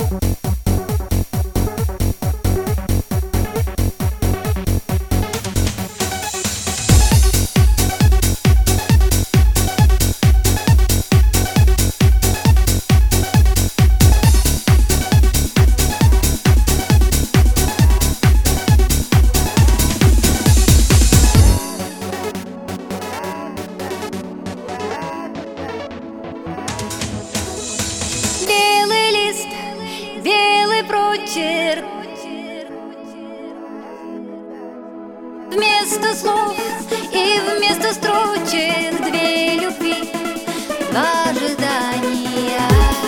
Белый лист, белый прочерк, вместо слов и вместо строчек две любви, два ожидания.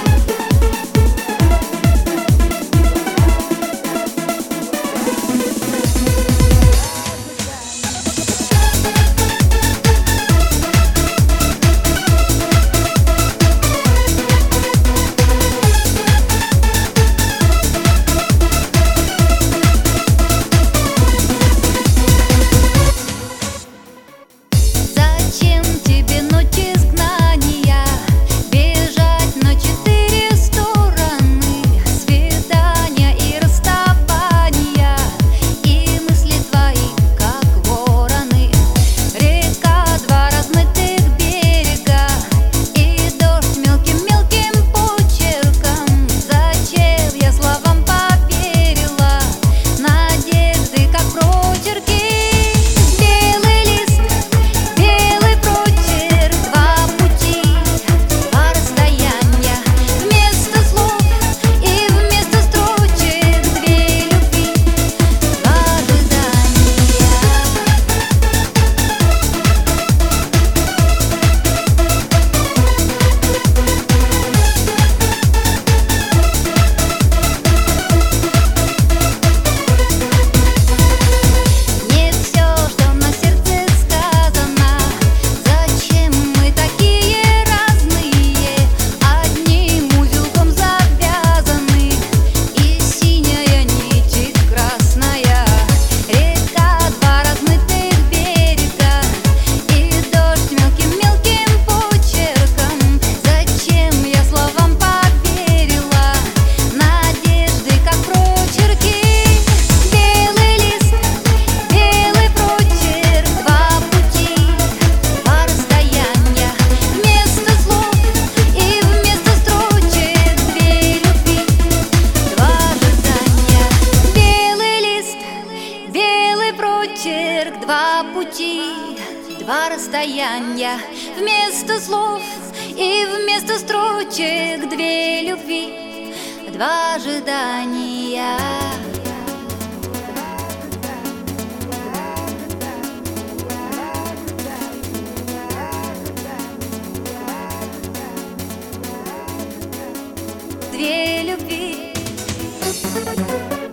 Зачем тебе ночи изгнания, бежать на 4 стороны, свидания и расставания, и мысли твои, как вороны. Река, два размытых берега, и дождь мелким-мелким почерком. Зачем я словам поверила, надежды, как прочерки? Белый лист, белый прочерк, два пути, два расстояния, вместо слов и вместо строчек две любви, два ожидания. Не все, что на сердце сказано. Зачем мы такие разные, одним узелком завязаны, и синяя нить, и красная. Река, два размытых берега, и дождь мелким-мелким почерком. Зачем я словам поверила, надежды, как прочерки? Белый лист, белый прочерк, два пути, два расстояния, вместо слов и вместо строчек две любви, два ожидания. Белый лист, белый прочерк, два пути, два расстояния, вместо слов и вместо строчек две любви, два ожидания. Две любви.